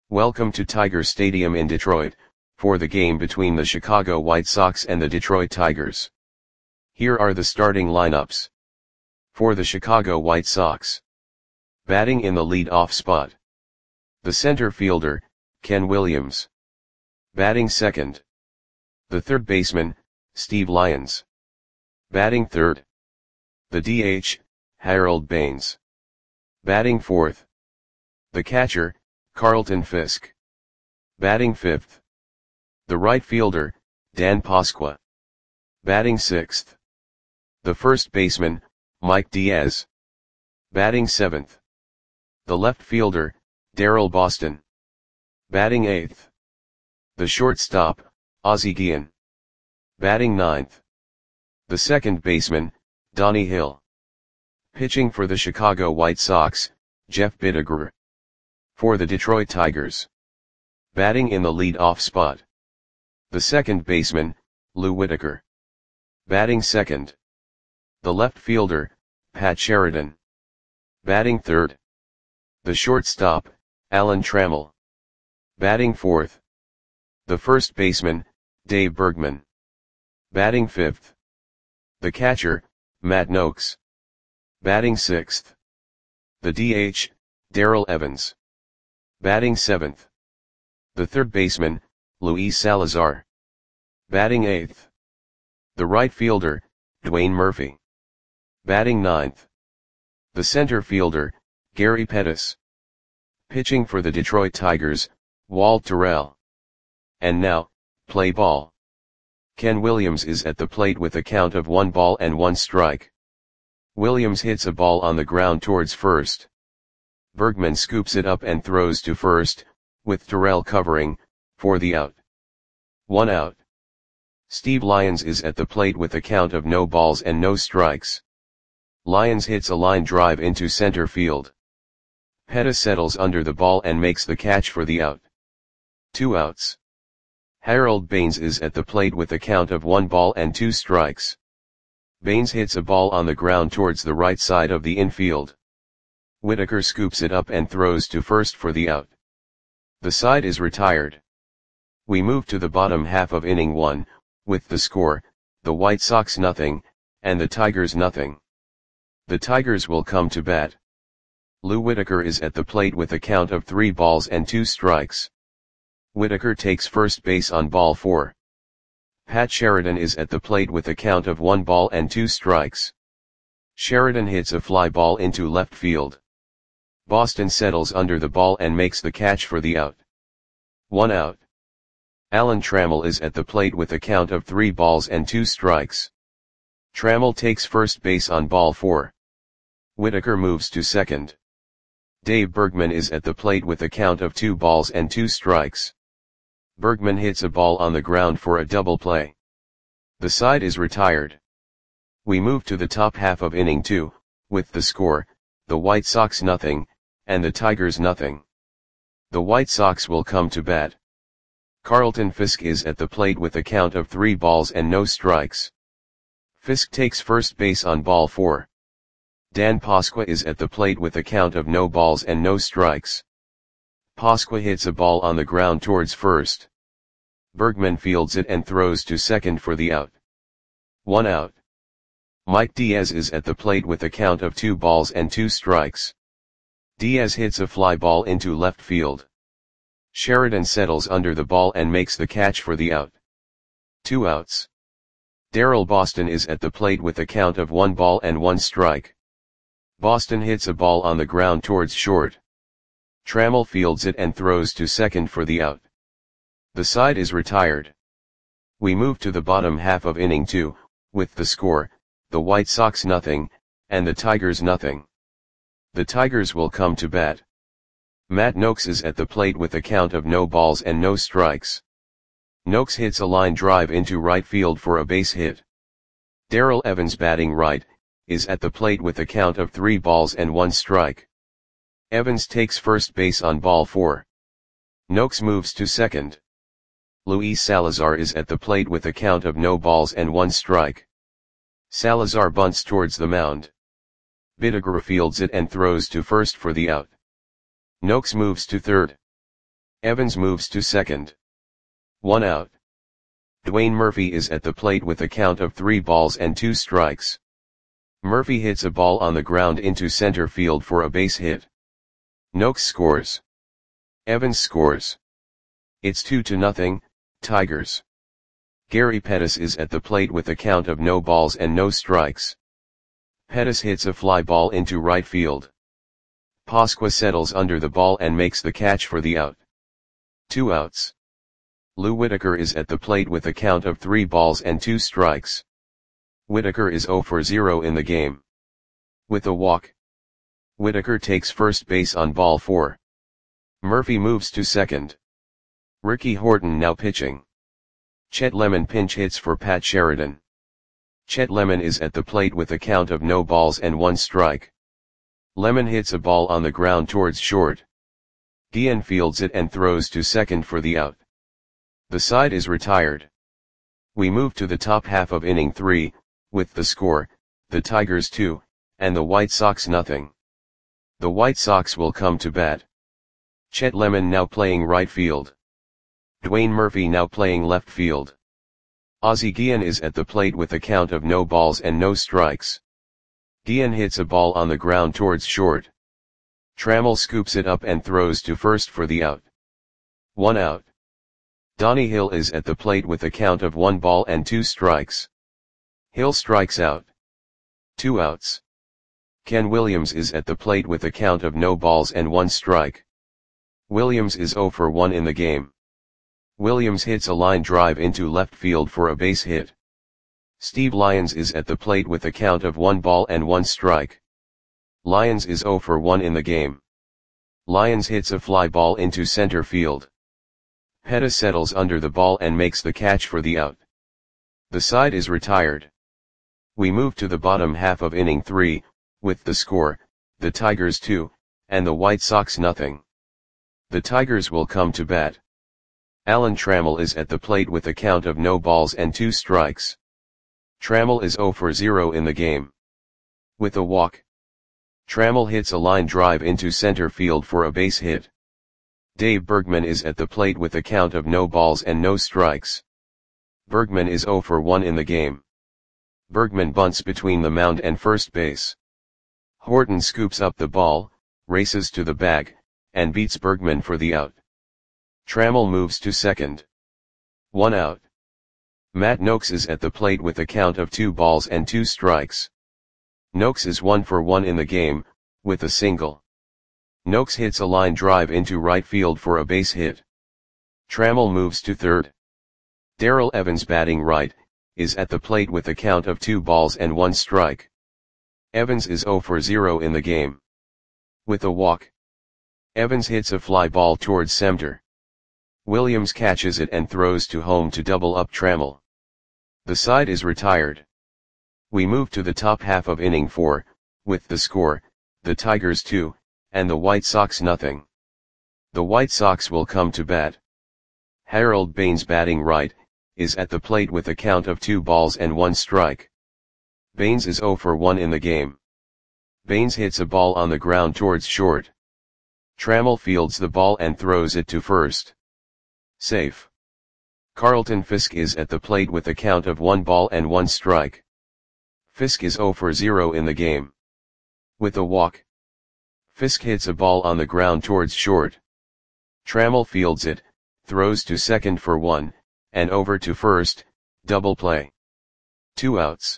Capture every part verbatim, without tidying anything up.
Welcome to Tiger Stadium in Detroit, for the game between the Chicago White Sox and the Detroit Tigers. Here are the starting lineups. For the Chicago White Sox. Batting in the lead-off spot. The center fielder, Ken Williams. Batting second. The third baseman, Steve Lyons. Batting third. The D H, Harold Baines. Batting fourth. The catcher, Carlton Fisk. Batting fifth. The right fielder, Dan Pasqua. Batting sixth. The first baseman, Mike Diaz. Batting seventh. The left fielder, Darrell Boston. Batting eighth. The shortstop, Ozzie Guillen. Batting ninth. The second baseman, Donnie Hill. Pitching for the Chicago White Sox, Jeff Bidiger. For the Detroit Tigers. Batting in the lead-off spot. The second baseman, Lou Whitaker. Batting second. The left fielder, Pat Sheridan. Batting third. The shortstop, Alan Trammell. Batting fourth. The first baseman, Dave Bergman. Batting fifth. The catcher, Matt Noakes. Batting sixth. The D H, Darrell Evans. Batting seventh. The third baseman, Luis Salazar. Batting eighth. The right fielder, Dwayne Murphy. Batting ninth. The center fielder, Gary Pettis. Pitching for the Detroit Tigers, Walt Terrell. And now, play ball. Ken Williams is at the plate with a count of one ball and one strike. Williams hits a ball on the ground towards first. Bergman scoops it up and throws to first, with Terrell covering, for the out. One out. Steve Lyons is at the plate with a count of no balls and no strikes. Lyons hits a line drive into center field. Pettis settles under the ball and makes the catch for the out. Two outs. Harold Baines is at the plate with a count of one ball and two strikes. Baines hits a ball on the ground towards the right side of the infield. Whitaker scoops it up and throws to first for the out. The side is retired. We move to the bottom half of inning one, with the score, the White Sox nothing, and the Tigers nothing. The Tigers will come to bat. Lou Whitaker is at the plate with a count of three balls and two strikes. Whitaker takes first base on ball four. Pat Sheridan is at the plate with a count of one ball and two strikes. Sheridan hits a fly ball into left field. Boston settles under the ball and makes the catch for the out. One out. Alan Trammell is at the plate with a count of three balls and two strikes. Trammell takes first base on ball four. Whitaker moves to second. Dave Bergman is at the plate with a count of two balls and two strikes. Bergman hits a ball on the ground for a double play. The side is retired. We move to the top half of inning two, with the score, the White Sox nothing, and the Tigers nothing. The White Sox will come to bat. Carlton Fisk is at the plate with a count of three balls and no strikes. Fisk takes first base on ball four. Dan Pasqua is at the plate with a count of no balls and no strikes. Pasqua hits a ball on the ground towards first. Bergman fields it and throws to second for the out. One out. Mike Diaz is at the plate with a count of two balls and two strikes. Diaz hits a fly ball into left field. Sheridan settles under the ball and makes the catch for the out. Two outs. Darrell Boston is at the plate with a count of one ball and one strike. Boston hits a ball on the ground towards short. Trammell fields it and throws to second for the out. The side is retired. We move to the bottom half of inning two, with the score, the White Sox nothing, and the Tigers nothing. The Tigers will come to bat. Matt Noakes is at the plate with a count of no balls and no strikes. Noakes hits a line drive into right field for a base hit. Darrell Evans, batting right, is at the plate with a count of three balls and one strike. Evans takes first base on ball four. Noakes moves to second. Luis Salazar is at the plate with a count of no balls and one strike. Salazar bunts towards the mound. Bidiger fields it and throws to first for the out. Noakes moves to third. Evans moves to second. One out. Dwayne Murphy is at the plate with a count of three balls and two strikes. Murphy hits a ball on the ground into center field for a base hit. Noakes scores. Evans scores. It's two to nothing, Tigers. Gary Pettis is at the plate with a count of no balls and no strikes. Pettis hits a fly ball into right field. Pasqua settles under the ball and makes the catch for the out. Two outs. Lou Whitaker is at the plate with a count of three balls and two strikes. Whitaker is zero for zero in the game. With a walk, Whitaker takes first base on ball four. Murphy moves to second. Ricky Horton now pitching. Chet Lemon pinch hits for Pat Sheridan. Chet Lemon is at the plate with a count of no balls and one strike. Lemon hits a ball on the ground towards short. Guillen fields it and throws to second for the out. The side is retired. We move to the top half of inning three, with the score, the Tigers two, and the White Sox nothing. The White Sox will come to bat. Chet Lemon now playing right field. Dwayne Murphy now playing left field. Ozzie Guillen is at the plate with a count of no balls and no strikes. Guillen hits a ball on the ground towards short. Trammell scoops it up and throws to first for the out. One out. Donnie Hill is at the plate with a count of one ball and two strikes. Hill strikes out. Two outs. Ken Williams is at the plate with a count of no balls and one strike. Williams is zero for one in the game. Williams hits a line drive into left field for a base hit. Steve Lyons is at the plate with a count of one ball and one strike. Lyons is zero for one in the game. Lyons hits a fly ball into center field. Pettis settles under the ball and makes the catch for the out. The side is retired. We move to the bottom half of inning three, with the score, the Tigers two, and the White Sox nothing. The Tigers will come to bat. Alan Trammell is at the plate with a count of no balls and two strikes. Trammell is zero for zero in the game. With a walk, Trammell hits a line drive into center field for a base hit. Dave Bergman is at the plate with a count of no balls and no strikes. Bergman is zero for one in the game. Bergman bunts between the mound and first base. Horton scoops up the ball, races to the bag, and beats Bergman for the out. Trammell moves to second. One out. Matt Noakes is at the plate with a count of two balls and two strikes. Noakes is one for one in the game, with a single. Noakes hits a line drive into right field for a base hit. Trammell moves to third. Darrell Evans batting right, is at the plate with a count of two balls and one strike. Evans is zero for zero in the game. With a walk, Evans hits a fly ball towards center. Williams catches it and throws to home to double up Trammell. The side is retired. We move to the top half of inning four, with the score, the Tigers two, and the White Sox nothing. The White Sox will come to bat. Harold Baines batting right, is at the plate with a count of two balls and one strike. Baines is zero for one in the game. Baines hits a ball on the ground towards short. Trammell fields the ball and throws it to first. Safe. Carlton Fisk is at the plate with a count of one ball and one strike. Fisk is zero for zero in the game. With a walk, Fisk hits a ball on the ground towards short. Trammell fields it, throws to second for one, and over to first, double play. Two outs.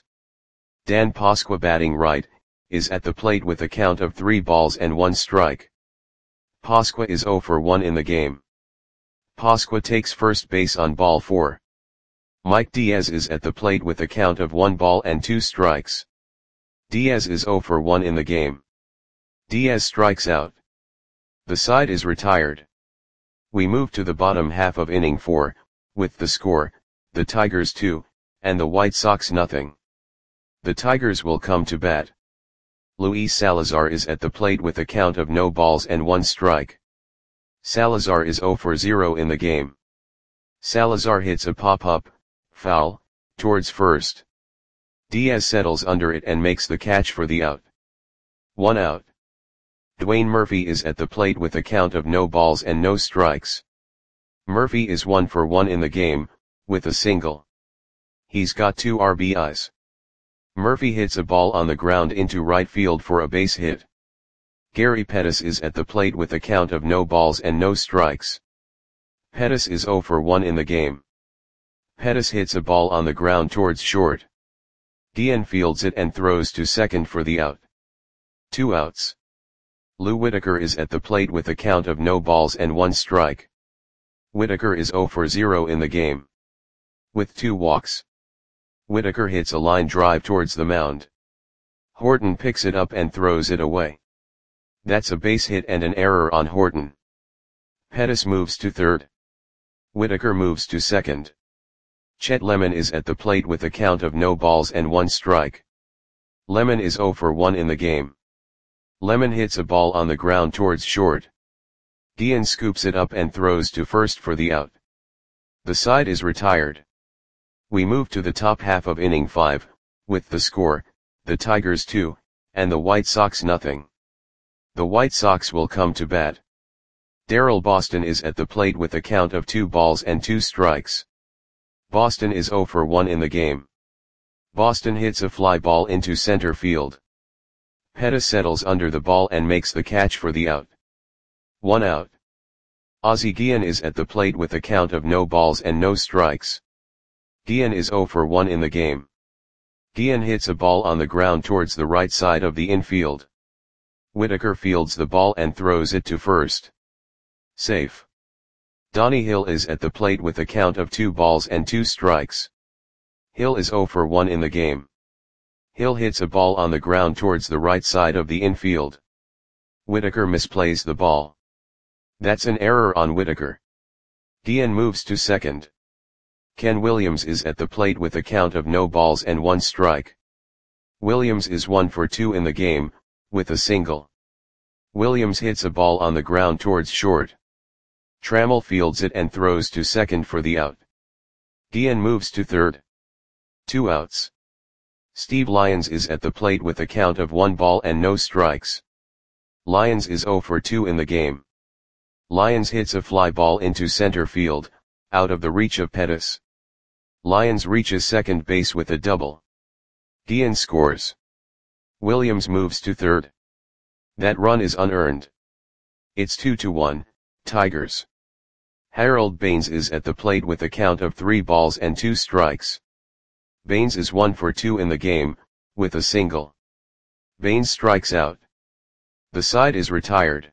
Dan Pasqua batting right, is at the plate with a count of three balls and one strike. Pasqua is zero for one in the game. Pasqua takes first base on ball four. Mike Diaz is at the plate with a count of one ball and two strikes. Diaz is zero for one in the game. Diaz strikes out. The side is retired. We move to the bottom half of inning four, with the score, the Tigers two, and the White Sox nothing. The Tigers will come to bat. Luis Salazar is at the plate with a count of no balls and one strike. Salazar is zero for zero in the game. Salazar hits a pop-up, foul, towards first. Diaz settles under it and makes the catch for the out. One out. Dwayne Murphy is at the plate with a count of no balls and no strikes. Murphy is one for one in the game, with a single. He's got two R B Is. Murphy hits a ball on the ground into right field for a base hit. Gary Pettis is at the plate with a count of no balls and no strikes. Pettis is zero for one in the game. Pettis hits a ball on the ground towards short. Guillen fields it and throws to second for the out. Two outs. Lou Whitaker is at the plate with a count of no balls and one strike. Whitaker is zero for zero in the game. With two walks. Whitaker hits a line drive towards the mound. Horton picks it up and throws it away. That's a base hit and an error on Horton. Pettis moves to third. Whitaker moves to second. Chet Lemon is at the plate with a count of no balls and one strike. Lemon is zero for one in the game. Lemon hits a ball on the ground towards short. Guillen scoops it up and throws to first for the out. The side is retired. We move to the top half of inning five, with the score, the Tigers two, and the White Sox nothing. The White Sox will come to bat. Darrell Boston is at the plate with a count of two balls and two strikes. Boston is zero for one in the game. Boston hits a fly ball into center field. Pettis settles under the ball and makes the catch for the out. One out. Ozzie Guillen is at the plate with a count of no balls and no strikes. Guillen is zero for one in the game. Guillen hits a ball on the ground towards the right side of the infield. Whitaker fields the ball and throws it to first. Safe. Donnie Hill is at the plate with a count of two balls and two strikes. Hill is zero for one in the game. Hill hits a ball on the ground towards the right side of the infield. Whitaker misplays the ball. That's an error on Whitaker. Guillen moves to second. Ken Williams is at the plate with a count of no balls and one strike. Williams is one for two in the game, with a single. Williams hits a ball on the ground towards short. Trammell fields it and throws to second for the out. Guillen moves to third. Two outs. Steve Lyons is at the plate with a count of one ball and no strikes. Lyons is zero for two in the game. Lyons hits a fly ball into center field, out of the reach of Pettis. Lyons reaches second base with a double. Guillen scores. Williams moves to third. That run is unearned. It's two to one, Tigers. Harold Baines is at the plate with a count of three balls and two strikes. Baines is one for two in the game, with a single. Baines strikes out. The side is retired.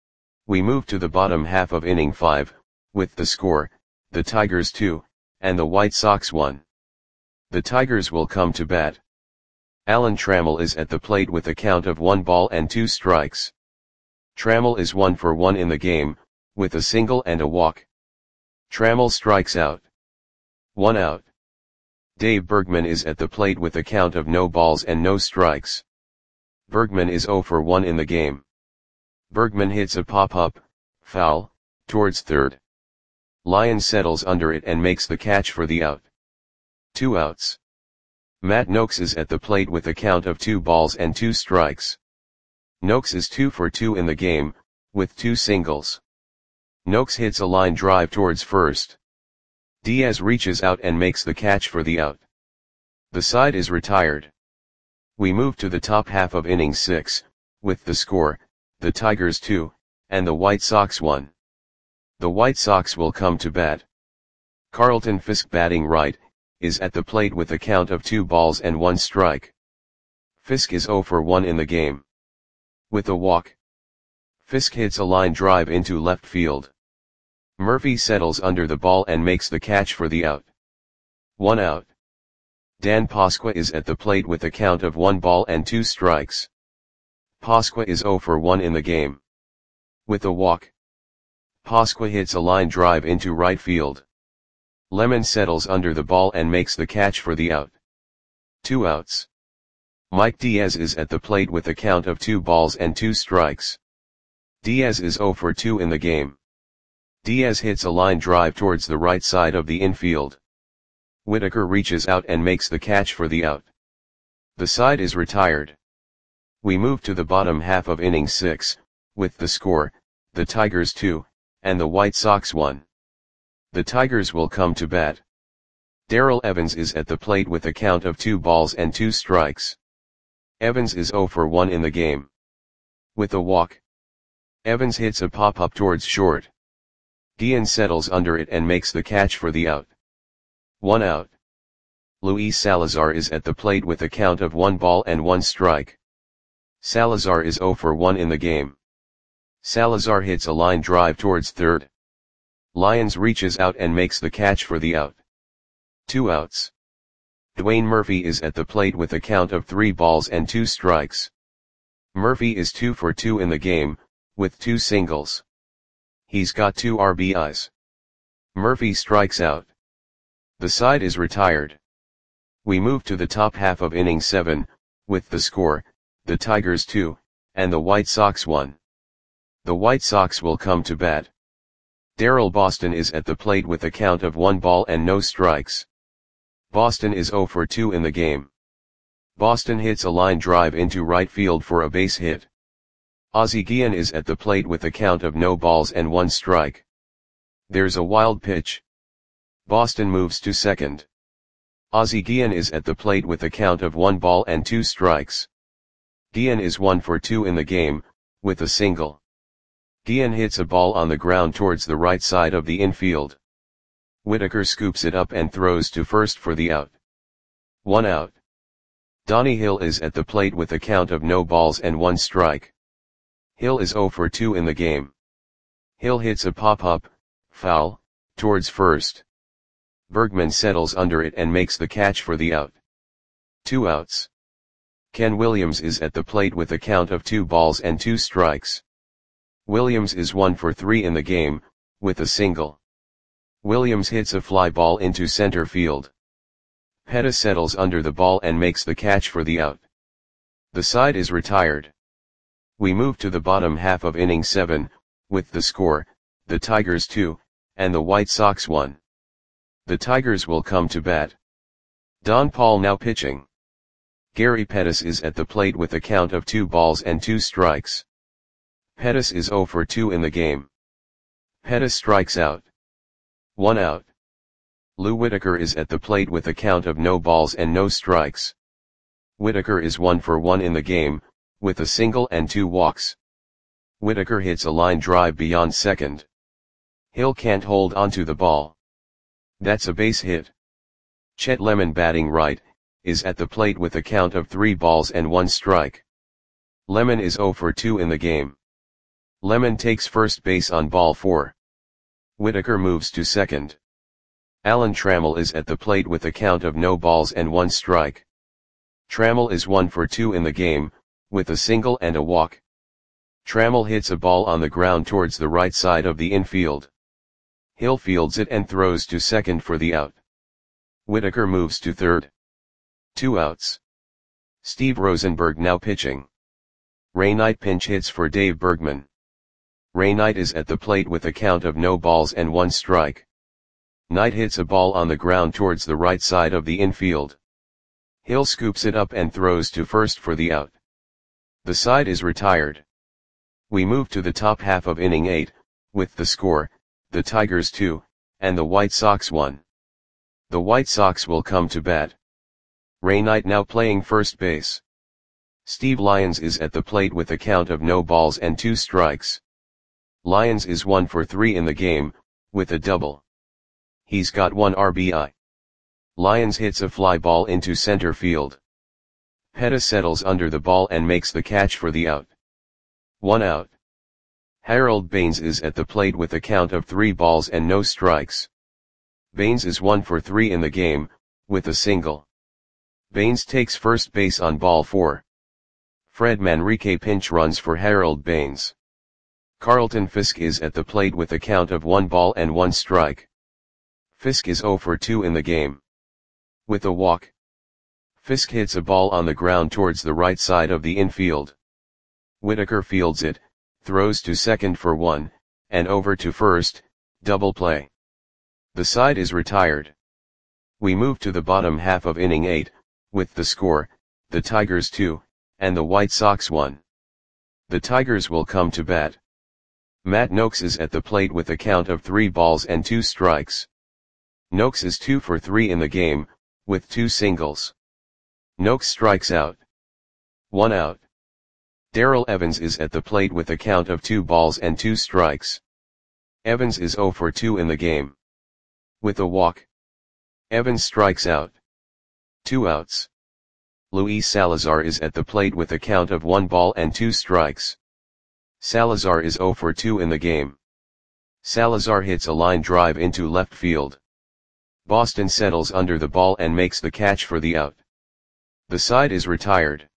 We move to the bottom half of inning five, with the score, the Tigers two, and the White Sox one. The Tigers will come to bat. Alan Trammell is at the plate with a count of one ball and two strikes. Trammell is one for one in the game, with a single and a walk. Trammell strikes out. One out. Dave Bergman is at the plate with a count of no balls and no strikes. Bergman is zero for one in the game. Bergman hits a pop-up, foul, towards third. Lyons settles under it and makes the catch for the out. Two outs. Matt Noakes is at the plate with a count of two balls and two strikes. Noakes is two for two in the game, with two singles. Noakes hits a line drive towards first. Diaz reaches out and makes the catch for the out. The side is retired. We move to the top half of inning six, with the score, the Tigers two, and the White Sox one. The White Sox will come to bat. Carlton Fisk, batting right, is at the plate with a count of two balls and one strike. Fisk is zero for one in the game. With a walk. Fisk hits a line drive into left field. Murphy settles under the ball and makes the catch for the out. One out. Dan Pasqua is at the plate with a count of one ball and two strikes. Pasqua is zero for one in the game. With a walk. Pasqua hits a line drive into right field. Lemon settles under the ball and makes the catch for the out. Two outs. Mike Diaz is at the plate with a count of two balls and two strikes. Diaz is zero for two in the game. Diaz hits a line drive towards the right side of the infield. Whitaker reaches out and makes the catch for the out. The side is retired. We move to the bottom half of inning six, with the score, the Tigers two, and the White Sox one. The Tigers will come to bat. Darrell Evans is at the plate with a count of two balls and two strikes. Evans is oh for one in the game. With a walk, Evans hits a pop-up towards short. Guillen settles under it and makes the catch for the out. One out. Luis Salazar is at the plate with a count of one ball and one strike. Salazar is oh for one in the game. Salazar hits a line drive towards third. Lyons reaches out and makes the catch for the out. Two outs. Dwayne Murphy is at the plate with a count of three balls and two strikes. Murphy is two for two in the game, with two singles. He's got two R B Is. Murphy strikes out. The side is retired. We move to the top half of inning seven, with the score, the Tigers two, and the White Sox one. The White Sox will come to bat. Darrell Boston is at the plate with a count of one ball and no strikes. Boston is oh for two in the game. Boston hits a line drive into right field for a base hit. Ozzie Guillen is at the plate with a count of no balls and one strike. There's a wild pitch. Boston moves to second. Ozzie Guillen is at the plate with a count of one ball and two strikes. Guillen is one for two in the game, with a single. Guillen hits a ball on the ground towards the right side of the infield. Whitaker scoops it up and throws to first for the out. One out. Donnie Hill is at the plate with a count of no balls and one strike. Hill is oh for two in the game. Hill hits a pop-up, foul, towards first. Bergman settles under it and makes the catch for the out. Two outs. Ken Williams is at the plate with a count of two balls and two strikes. Williams is one for three in the game, with a single. Williams hits a fly ball into center field. Pettis settles under the ball and makes the catch for the out. The side is retired. We move to the bottom half of inning seven, with the score, the Tigers two, and the White Sox one. The Tigers will come to bat. Don Paul now pitching. Gary Pettis is at the plate with a count of two balls and two strikes. Pettis is oh for two in the game. Pettis strikes out. One out. Lou Whitaker is at the plate with a count of no balls and no strikes. Whitaker is one for one in the game, with a single and two walks. Whitaker hits a line drive beyond second. Hill can't hold onto the ball. That's a base hit. Chet Lemon, batting right, is at the plate with a count of three balls and one strike. Lemon is oh for two in the game. Lemon takes first base on ball four. Whitaker moves to second. Alan Trammell is at the plate with a count of no balls and one strike. Trammell is one for two in the game, with a single and a walk. Trammell hits a ball on the ground towards the right side of the infield. Hill fields it and throws to second for the out. Whitaker moves to third. Two outs. Steve Rosenberg now pitching. Ray Knight pinch hits for Dave Bergman. Ray Knight is at the plate with a count of no balls and one strike. Knight hits a ball on the ground towards the right side of the infield. Hill scoops it up and throws to first for the out. The side is retired. We move to the top half of inning eight, with the score, the Tigers two, and the White Sox one. The White Sox will come to bat. Ray Knight now playing first base. Steve Lyons is at the plate with a count of no balls and two strikes. Lyons is one for three in the game, with a double. He's got one R B I. Lyons hits a fly ball into center field. Pettis settles under the ball and makes the catch for the out. One out. Harold Baines is at the plate with a count of three balls and no strikes. Baines is one for three in the game, with a single. Baines takes first base on ball four. Fred Manrique pinch runs for Harold Baines. Carlton Fisk is at the plate with a count of one ball and one strike. Fisk is oh for two in the game. With a walk, Fisk hits a ball on the ground towards the right side of the infield. Whitaker fields it, throws to second for one, and over to first, double play. The side is retired. We move to the bottom half of inning eight, with the score, the Tigers two, and the White Sox one. The Tigers will come to bat. Matt Noakes is at the plate with a count of three balls and two strikes. Noakes is two for three in the game, with two singles. Noakes strikes out. One out. Darrell Evans is at the plate with a count of two balls and two strikes. Evans is zero for two in the game. With a walk. Evans strikes out. Two outs. Luis Salazar is at the plate with a count of one ball and two strikes. Salazar is zero for two in the game. Salazar hits a line drive into left field. Boston settles under the ball and makes the catch for the out. The side is retired.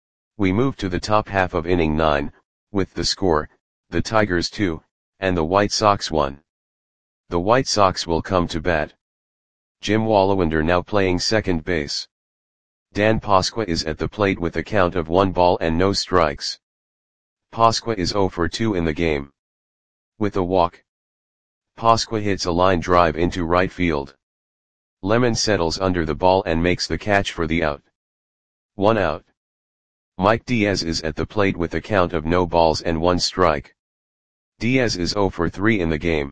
We move to the top half of inning nine, with the score, the Tigers two, and the White Sox one. The White Sox will come to bat. Jim Wallawander now playing second base. Dan Pasqua is at the plate with a count of one ball and no strikes. Pasqua is zero for two in the game. With a walk. Pasqua hits a line drive into right field. Lemon settles under the ball and makes the catch for the out. One out. Mike Diaz is at the plate with a count of no balls and one strike. Diaz is zero for three in the game.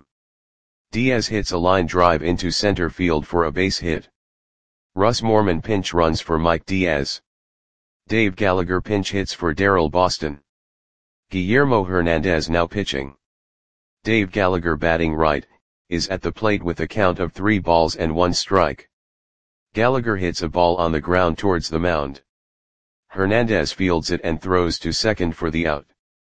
Diaz hits a line drive into center field for a base hit. Russ Morman pinch runs for Mike Diaz. Dave Gallagher pinch hits for Darrell Boston. Guillermo Hernandez now pitching. Dave Gallagher batting right, is at the plate with a count of three balls and one strike. Gallagher hits a ball on the ground towards the mound. Hernandez fields it and throws to second for the out.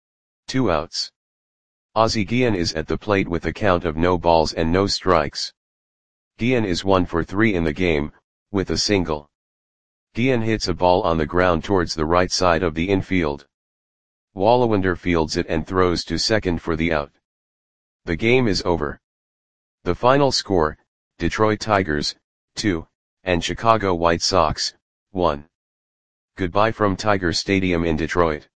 Two outs. Ozzie Guillen is at the plate with a count of no balls and no strikes. Guillen is one for three in the game, with a single. Guillen hits a ball on the ground towards the right side of the infield. Wallawander fields it and throws to second for the out. The game is over. The final score, Detroit Tigers, two, and Chicago White Sox, one. Goodbye from Tiger Stadium in Detroit.